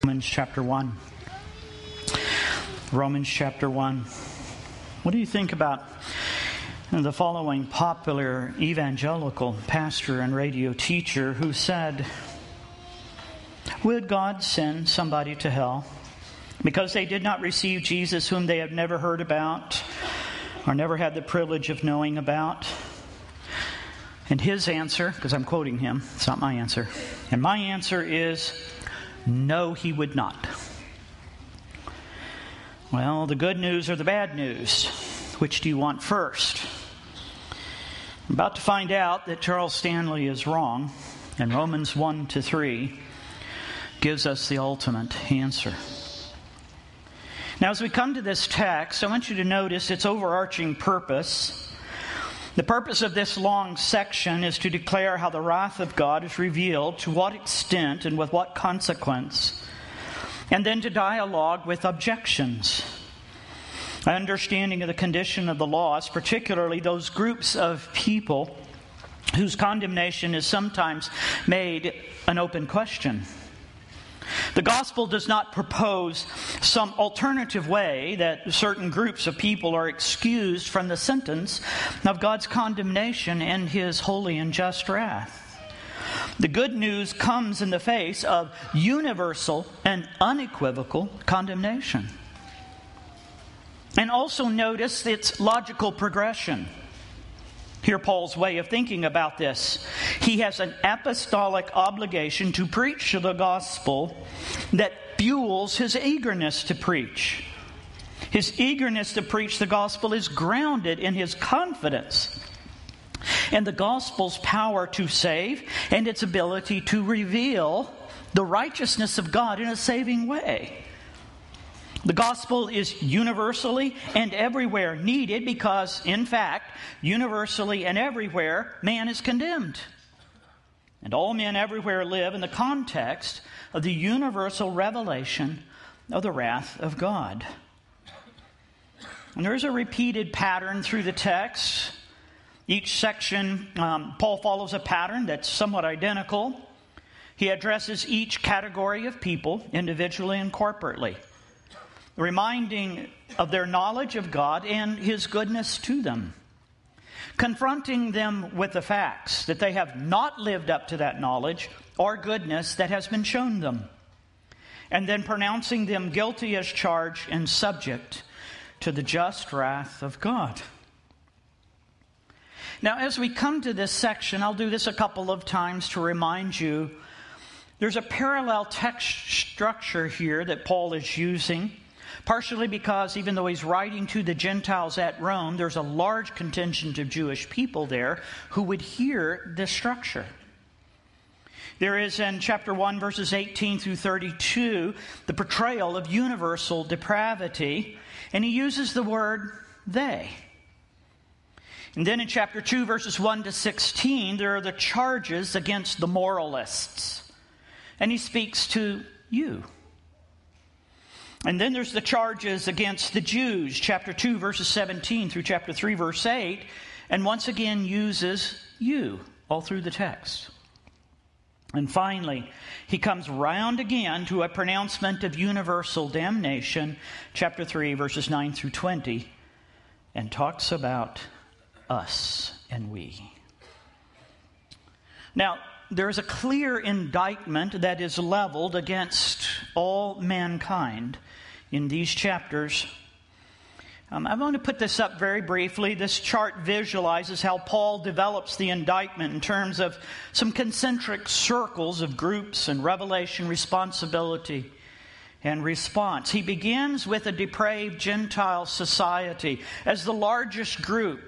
Romans chapter 1. Romans chapter 1. What do you think about the following popular evangelical pastor and radio teacher who said, "Would God send somebody to hell because they did not receive Jesus whom they have never heard about or never had the privilege of knowing about?" And his answer, because I'm quoting him, it's not my answer, and my answer is, no, he would not. Well, the good news or the bad news? Which do you want first? I'm about to find out that Charles Stanley is wrong, and Romans 1-3 gives us the ultimate answer. Now, as we come to this text, I want you to notice its overarching purpose. The purpose of this long section is to declare how the wrath of God is revealed, to what extent and with what consequence, and then to dialogue with objections. An understanding of the condition of the lost, particularly those groups of people whose condemnation is sometimes made an open question. The gospel does not propose some alternative way that certain groups of people are excused from the sentence of God's condemnation and His holy and just wrath. The good news comes in the face of universal and unequivocal condemnation. And also notice its logical progression. Hear Paul's way of thinking about this. He has an apostolic obligation to preach the gospel that fuels his eagerness to preach. His eagerness to preach the gospel is grounded in his confidence in the gospel's power to save and its ability to reveal the righteousness of God in a saving way. The gospel is universally and everywhere needed because, in fact, universally and everywhere, man is condemned. And all men everywhere live in the context of the universal revelation of the wrath of God. And there is a repeated pattern through the text. Each section, Paul follows a pattern that's somewhat identical. He addresses each category of people individually and corporately, reminding of their knowledge of God and His goodness to them, confronting them with the facts that they have not lived up to that knowledge or goodness that has been shown them, and then pronouncing them guilty as charged and subject to the just wrath of God. Now, as we come to this section, I'll do this a couple of times to remind you, there's a parallel text structure here that Paul is using. Partially because even though he's writing to the Gentiles at Rome, there's a large contingent of Jewish people there who would hear this structure. There is in chapter 1, verses 18-32, the portrayal of universal depravity, and he uses the word they. And then in chapter 2, verses 1-16, there are the charges against the moralists, and he speaks to you. And then there's the charges against the Jews, chapter 2, verses 17 through chapter 3, verse 8, and once again uses you all through the text. And finally, he comes round again to a pronouncement of universal damnation, chapter 3, verses 9 through 20, and talks about us and we. Now, there is a clear indictment that is leveled against all mankind in these chapters. I'm going to put this up very briefly. This chart visualizes how Paul develops the indictment in terms of some concentric circles of groups and revelation, responsibility, and response. He begins with a depraved Gentile society as the largest group.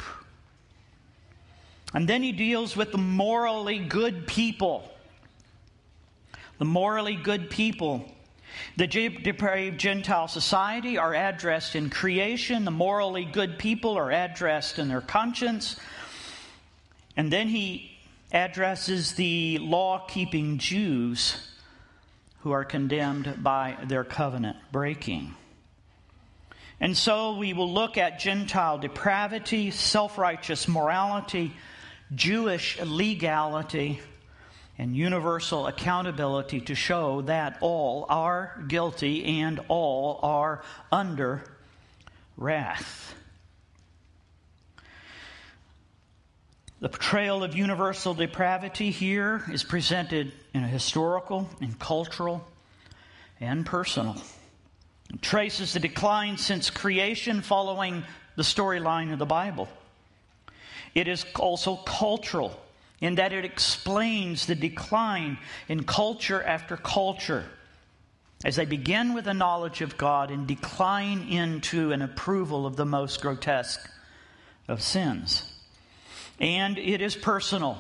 And then he deals with the morally good people. The morally good people. The depraved Gentile society are addressed in creation. The morally good people are addressed in their conscience. And then he addresses the law-keeping Jews who are condemned by their covenant breaking. And so we will look at Gentile depravity, self-righteous morality, Jewish legality, and universal accountability to show that all are guilty and all are under wrath. The portrayal of universal depravity here is presented in a historical and cultural and personal. It traces the decline since creation following the storyline of the Bible. It is also cultural in that it explains the decline in culture after culture as they begin with a knowledge of God and decline into an approval of the most grotesque of sins. And it is personal.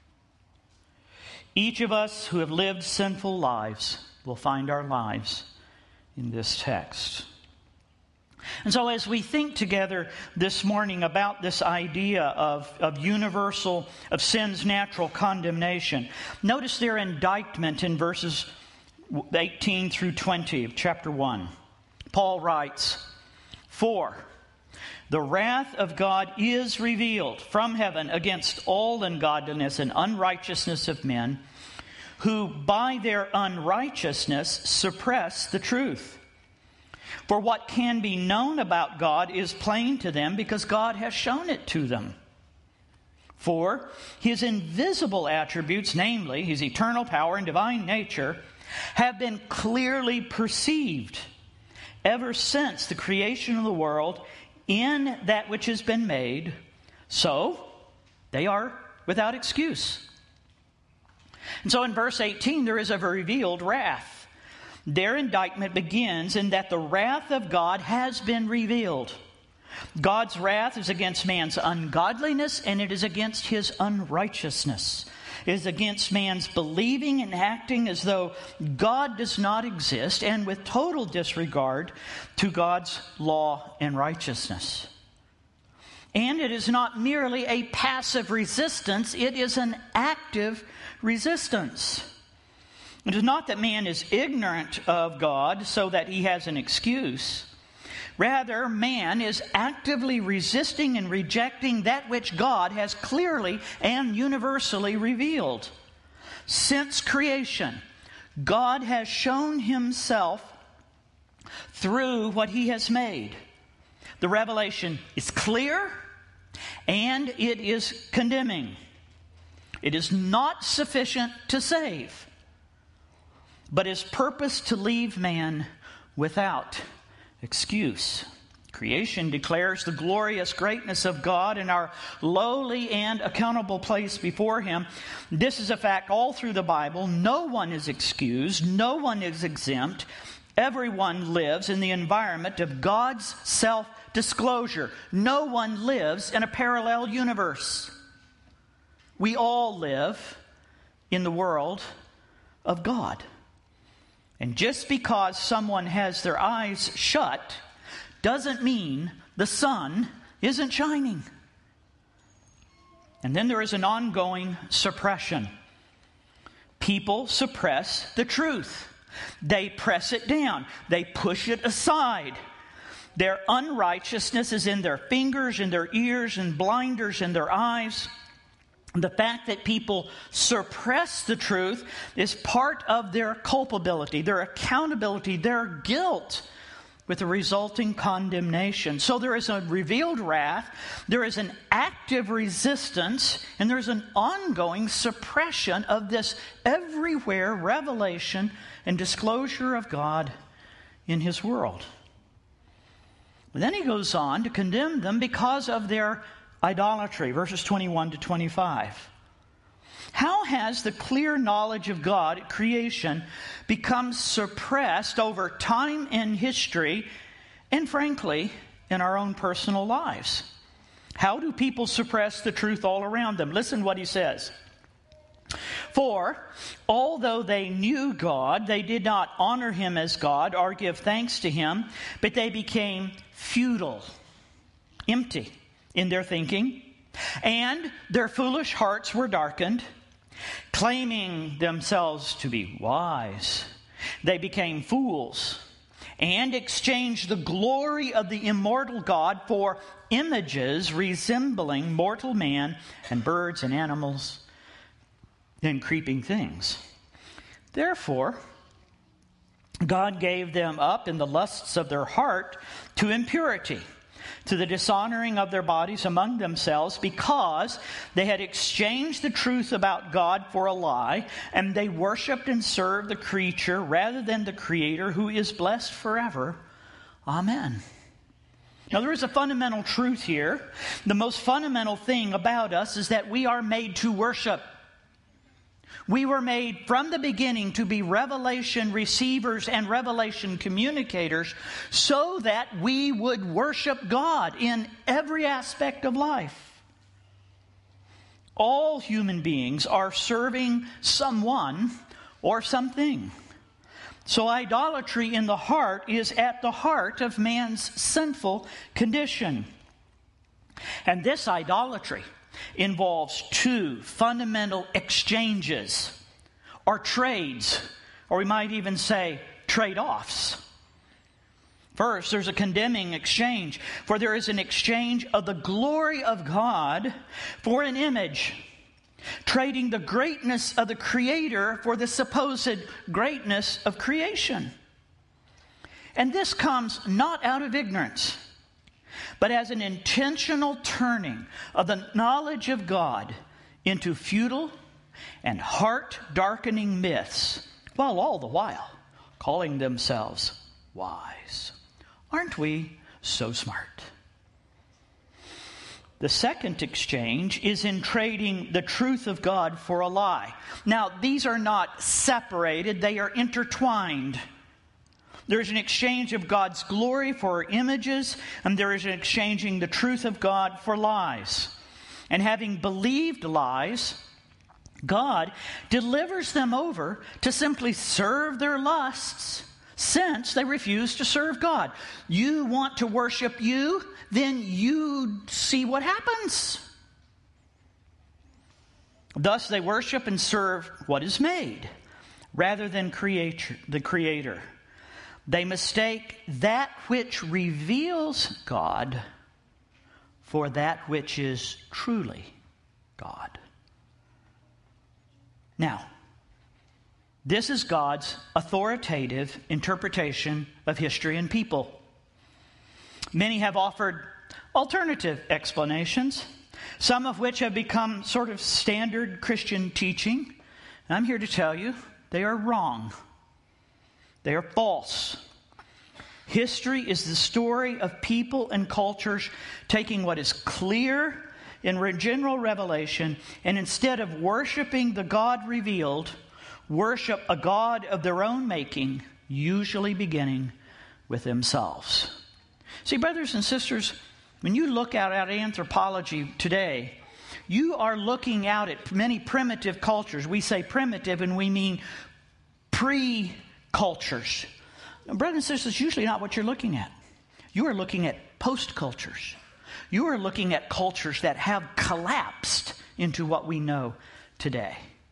Each of us who have lived sinful lives will find our lives in this text. And so as we think together this morning about this idea of universal, of sin's natural condemnation, notice their indictment in verses 18 through 20 of chapter 1. Paul writes, "For the wrath of God is revealed from heaven against all ungodliness and unrighteousness of men, who by their unrighteousness suppress the truth. For what can be known about God is plain to them, because God has shown it to them. For his invisible attributes, namely his eternal power and divine nature, have been clearly perceived ever since the creation of the world in that which has been made, so they are without excuse." And so in verse 18, there is a revealed wrath. Their indictment begins in that the wrath of God has been revealed. God's wrath is against man's ungodliness, and it is against his unrighteousness. It is against man's believing and acting as though God does not exist, and with total disregard to God's law and righteousness. And it is not merely a passive resistance, it is an active resistance. It is not that man is ignorant of God so that he has an excuse. Rather, man is actively resisting and rejecting that which God has clearly and universally revealed. Since creation, God has shown himself through what he has made. The revelation is clear and it is condemning. It is not sufficient to save, but is purposed to leave man without excuse. Creation declares the glorious greatness of God and our lowly and accountable place before him. This is a fact all through the Bible. No one is excused. No one is exempt. Everyone lives in the environment of God's self-disclosure. No one lives in a parallel universe. We all live in the world of God. And just because someone has their eyes shut doesn't mean the sun isn't shining. And then there is an ongoing suppression. People suppress the truth. They press it down. They push it aside. Their unrighteousness is in their fingers and their ears and blinders in their eyes. The fact that people suppress the truth is part of their culpability, their accountability, their guilt, with the resulting condemnation. So there is a revealed wrath, there is an active resistance, and there's an ongoing suppression of this everywhere revelation and disclosure of God in his world. But then he goes on to condemn them because of their idolatry, verses 21 to 25. How has the clear knowledge of God at creation become suppressed over time and history, and frankly, in our own personal lives? How do people suppress the truth all around them? Listen what he says. "For although they knew God, they did not honor him as God or give thanks to him, but they became futile, empty in their thinking, and their foolish hearts were darkened. Claiming themselves to be wise, they became fools and exchanged the glory of the immortal God for images resembling mortal man and birds and animals than creeping things. Therefore, God gave them up in the lusts of their heart to impurity, to the dishonoring of their bodies among themselves, because they had exchanged the truth about God for a lie, and they worshipped and served the creature rather than the Creator, who is blessed forever. Amen. Now, there is a fundamental truth here. The most fundamental thing about us is that we are made to worship. We were made from the beginning to be revelation receivers and revelation communicators so that we would worship God in every aspect of life. All human beings are serving someone or something. So idolatry in the heart is at the heart of man's sinful condition. And this idolatry involves two fundamental exchanges, or trades, or we might even say trade-offs. First, there's a condemning exchange, for there is an exchange of the glory of God for an image, trading the greatness of the Creator for the supposed greatness of creation. And this comes not out of ignorance, but as an intentional turning of the knowledge of God into futile and heart-darkening myths, while all the while calling themselves wise. Aren't we so smart? The second exchange is in trading the truth of God for a lie. Now, these are not separated, they are intertwined. There's an exchange of God's glory for images, and there is an exchanging the truth of God for lies. And having believed lies, God delivers them over to simply serve their lusts, since they refuse to serve God. You want to worship you, then you see what happens. Thus they worship and serve what is made, rather than the Creator. They mistake that which reveals God for that which is truly God. Now, this is God's authoritative interpretation of history and people. Many have offered alternative explanations, some of which have become sort of standard Christian teaching. And I'm here to tell you they are wrong. They are false. History is the story of people and cultures taking what is clear in general revelation, and instead of worshiping the God revealed, worship a God of their own making, usually beginning with themselves. See, brothers and sisters, when you look out at anthropology today, you are looking out at many primitive cultures. We say primitive and we mean pre-cultures. Brothers and sisters, it's usually not what you're looking at. You are looking at post-cultures. You are looking at cultures that have collapsed into what we know today.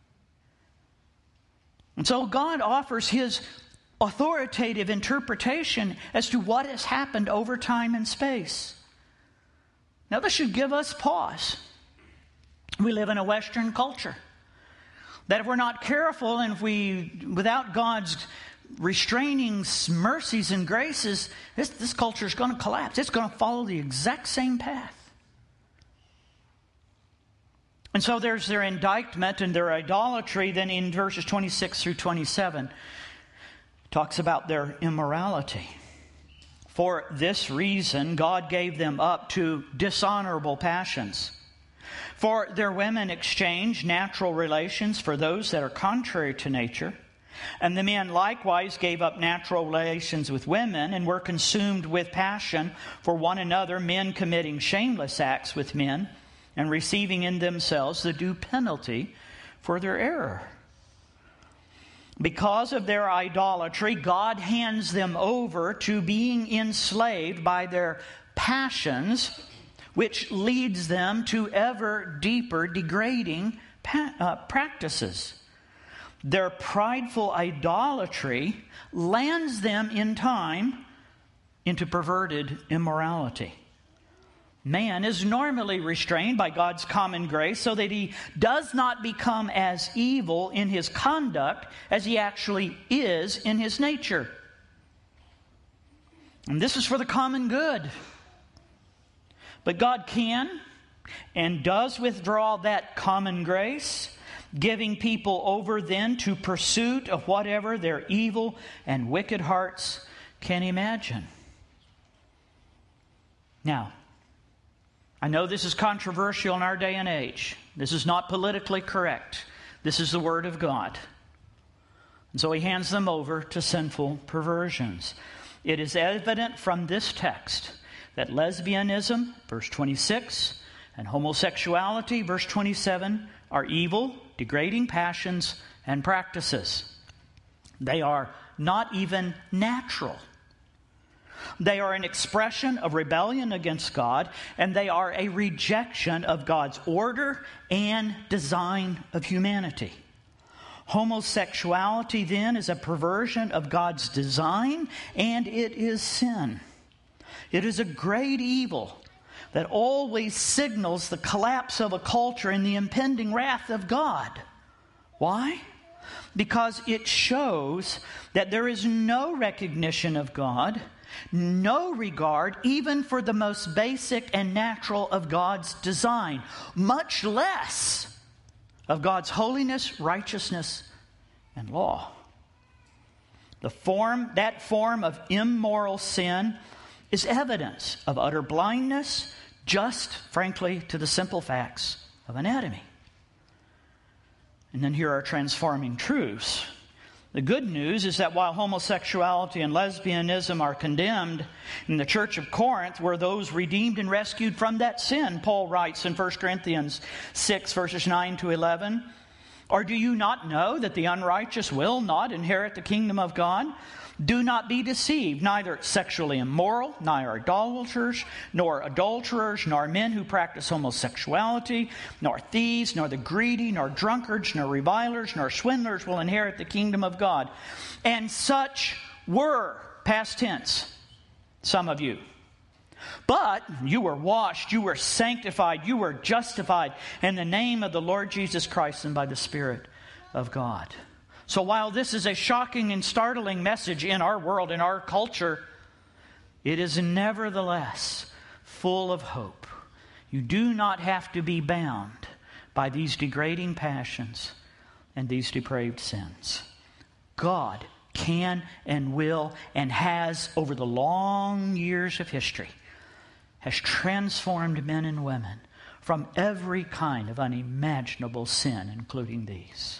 And so God offers His authoritative interpretation as to what has happened over time and space. Now, this should give us pause. We live in a Western culture that if we're not careful and if we, without God's restraining mercies and graces, this culture is going to collapse. It's going to follow the exact same path. And so there's their indictment and their idolatry. Then in verses 26 through 27, talks about their immorality. For this reason, God gave them up to dishonorable passions. For their women exchanged natural relations for those that are contrary to nature. And the men likewise gave up natural relations with women and were consumed with passion for one another, men committing shameless acts with men and receiving in themselves the due penalty for their error. Because of their idolatry, God hands them over to being enslaved by their passions, which leads them to ever deeper degrading practices. Their prideful idolatry lands them in time into perverted immorality. Man is normally restrained by God's common grace so that he does not become as evil in his conduct as he actually is in his nature. And this is for the common good. But God can and does withdraw that common grace, giving people over then to pursuit of whatever their evil and wicked hearts can imagine. Now, I know this is controversial in our day and age. This is not politically correct. This is the Word of God. And so he hands them over to sinful perversions. It is evident from this text that lesbianism, verse 26, and homosexuality, verse 27, are evil, degrading passions and practices. They are not even natural. They are an expression of rebellion against God, and they are a rejection of God's order and design of humanity. Homosexuality, then, is a perversion of God's design, and it is sin. It is a great evil that always signals the collapse of a culture and the impending wrath of God. Why? Because it shows that there is no recognition of God, no regard even for the most basic and natural of God's design, much less of God's holiness, righteousness, and law. That form of immoral sin is evidence of utter blindness, just, frankly, to the simple facts of anatomy. And then here are transforming truths. The good news is that while homosexuality and lesbianism are condemned, in the church of Corinth were those redeemed and rescued from that sin. Paul writes in 1 Corinthians 6, verses 9 to 11, "Or do you not know that the unrighteous will not inherit the kingdom of God? Do not be deceived, neither sexually immoral, neither idolaters, nor adulterers, nor men who practice homosexuality, nor thieves, nor the greedy, nor drunkards, nor revilers, nor swindlers will inherit the kingdom of God. And such were," past tense, "some of you. But you were washed, you were sanctified, you were justified in the name of the Lord Jesus Christ and by the Spirit of God." So while this is a shocking and startling message in our world, in our culture, it is nevertheless full of hope. You do not have to be bound by these degrading passions and these depraved sins. God can and will and has, over the long years of history, has transformed men and women from every kind of unimaginable sin, including these.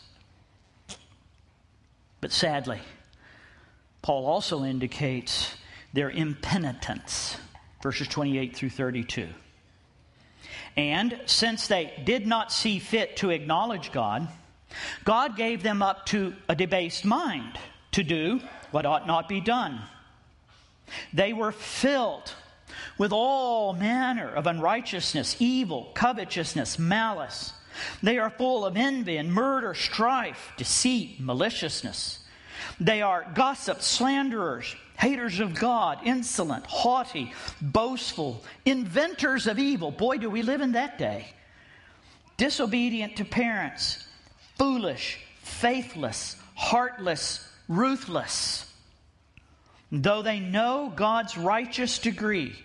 But sadly, Paul also indicates their impenitence, verses 28 through 32. "And since they did not see fit to acknowledge God, God gave them up to a debased mind to do what ought not be done. They were filled with all manner of unrighteousness, evil, covetousness, malice. They are full of envy and murder, strife, deceit, maliciousness. They are gossips, slanderers, haters of God, insolent, haughty, boastful, inventors of evil." Boy, do we live in that day. "Disobedient to parents, foolish, faithless, heartless, ruthless. Though they know God's righteous decree,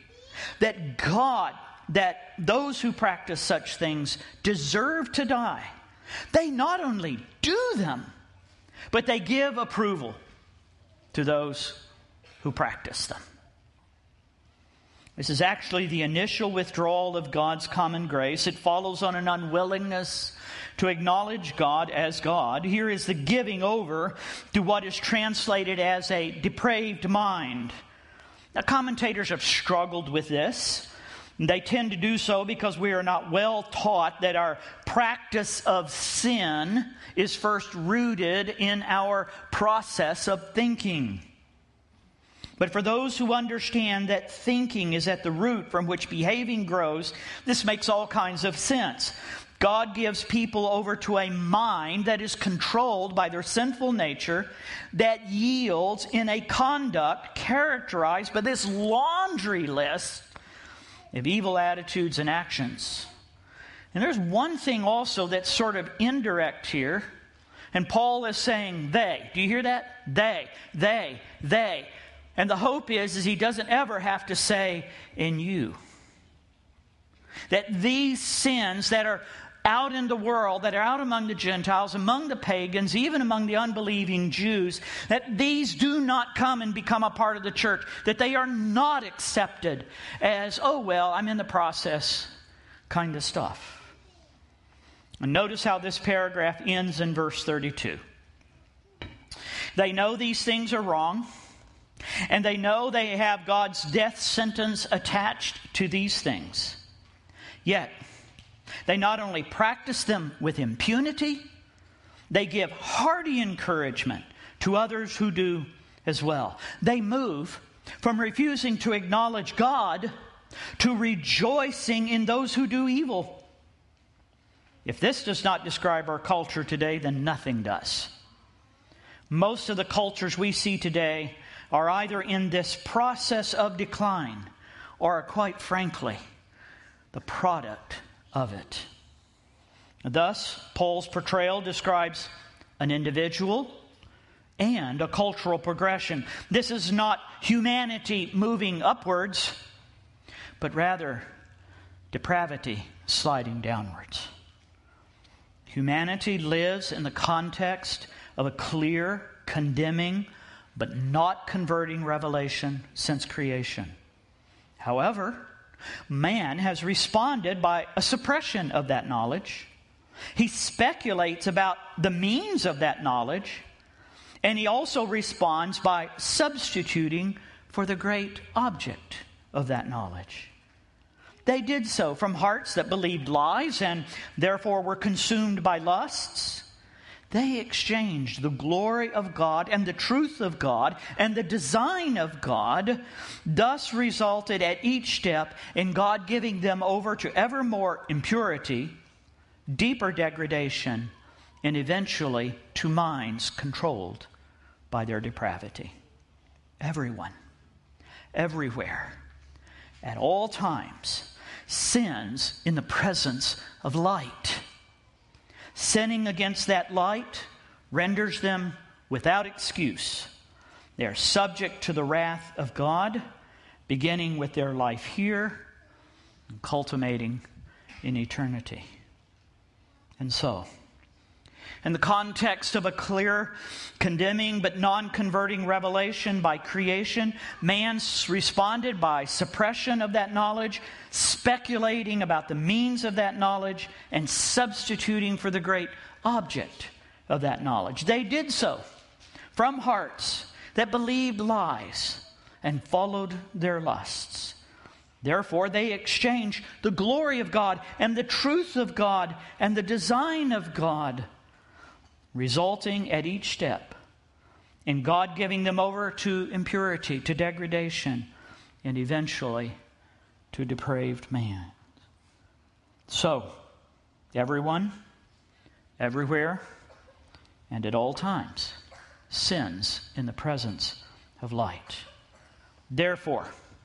that those who practice such things deserve to die, they not only do them, but they give approval to those who practice them." This is actually the initial withdrawal of God's common grace. It follows on an unwillingness to acknowledge God as God. Here is the giving over to what is translated as a depraved mind. Now, commentators have struggled with this. They tend to do so because we are not well taught that our practice of sin is first rooted in our process of thinking. But for those who understand that thinking is at the root from which behaving grows, this makes all kinds of sense. God gives people over to a mind that is controlled by their sinful nature, that yields in a conduct characterized by this laundry list of evil attitudes and actions. And there's one thing also that's sort of indirect here. And Paul is saying they. Do you hear that? They. And the hope is he doesn't ever have to say in you. That these sins that are out in the world, that are out among the Gentiles, among the pagans, even among the unbelieving Jews, that these do not come and become a part of the church. That they are not accepted as, oh well, I'm in the process kind of stuff. And notice how this paragraph ends in verse 32. They know these things are wrong, and they know they have God's death sentence attached to these things. Yet, they not only practice them with impunity, they give hearty encouragement to others who do as well. They move from refusing to acknowledge God to rejoicing in those who do evil. If this does not describe our culture today, then nothing does. Most of the cultures we see today are either in this process of decline or are, quite frankly, the product of it. Thus, Paul's portrayal describes an individual and a cultural progression. This is not humanity moving upwards, but rather depravity sliding downwards. Humanity lives in the context of a clear, condemning, but not converting revelation since creation. However, man has responded by a suppression of that knowledge. He speculates about the means of that knowledge, and he also responds by substituting for the great object of that knowledge. They did so from hearts that believed lies and therefore were consumed by lusts. They exchanged the glory of God and the truth of God and the design of God, thus resulted at each step in God giving them over to ever more impurity, deeper degradation, and eventually to minds controlled by their depravity. Everyone, everywhere, at all times, sins in the presence of light. Sinning against that light renders them without excuse. They are subject to the wrath of God, beginning with their life here and culminating in eternity. And so, in the context of a clear, condemning but non-converting revelation by creation, man responded by suppression of that knowledge, speculating about the means of that knowledge, and substituting for the great object of that knowledge. They did so from hearts that believed lies and followed their lusts. Therefore, they exchanged the glory of God and the truth of God and the design of God, resulting at each step in God giving them over to impurity, to degradation, and eventually to depraved man. So, everyone, everywhere, and at all times, sins in the presence of light. Therefore,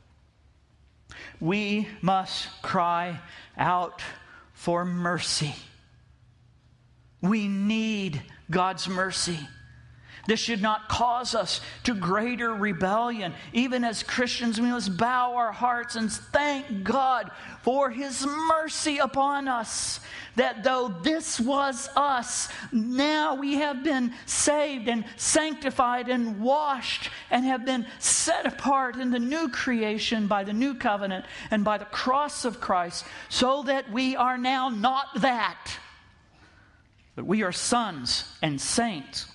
we must cry out for mercy. We need God's mercy. This should not cause us to greater rebellion. Even as Christians, we must bow our hearts and thank God for His mercy upon us. That though this was us, now we have been saved and sanctified and washed and have been set apart in the new creation by the new covenant and by the cross of Christ, so that we are now not that, but we are sons and saints.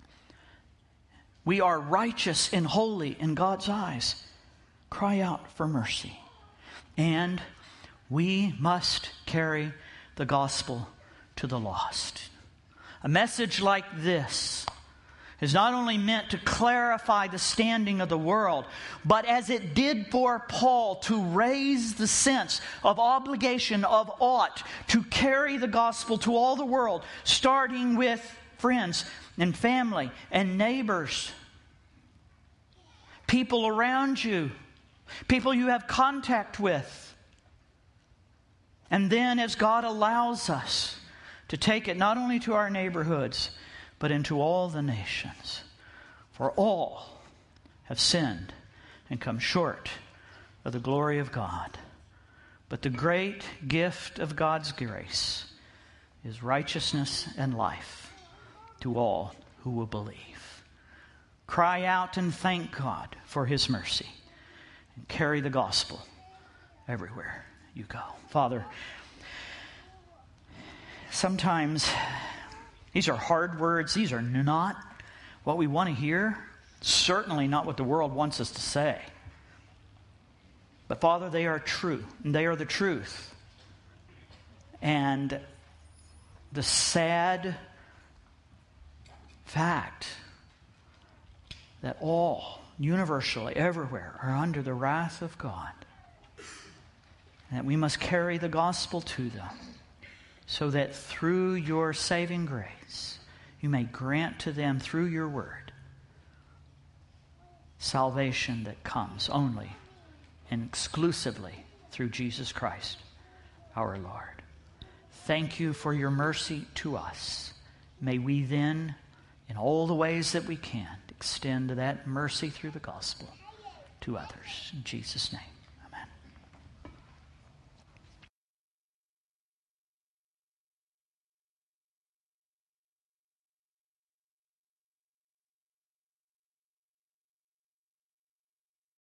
We are righteous and holy in God's eyes. Cry out for mercy. And we must carry the gospel to the lost. A message like this is not only meant to clarify the standing of the world, but as it did for Paul, to raise the sense of obligation, of ought, to carry the gospel to all the world, starting with friends and family and neighbors, people around you, people you have contact with. And then as God allows us to take it not only to our neighborhoods, but into all the nations. For all have sinned and come short of the glory of God. But the great gift of God's grace is righteousness and life to all who will believe. Cry out and thank God for His mercy and carry the gospel everywhere you go. Father, sometimes these are hard words. These are not what we want to hear. Certainly not what the world wants us to say. But Father, they are true. And they are the truth. And the sad fact that all, universally, everywhere, are under the wrath of God. And that we must carry the gospel to them, so that through your saving grace, you may grant to them through your word salvation that comes only and exclusively through Jesus Christ, our Lord. Thank you for your mercy to us. May we then, in all the ways that we can, extend that mercy through the gospel to others. In Jesus' name.